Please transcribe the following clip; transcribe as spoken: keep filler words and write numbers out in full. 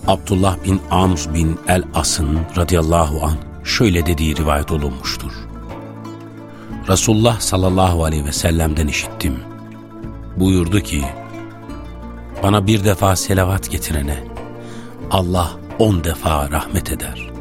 Abdullah bin Amr bin el-As'ın radıyallahu anh şöyle dediği rivayet olunmuştur. Resulullah sallallahu aleyhi ve sellem'den işittim. Buyurdu ki, bana bir defa selavat getirene Allah on defa rahmet eder.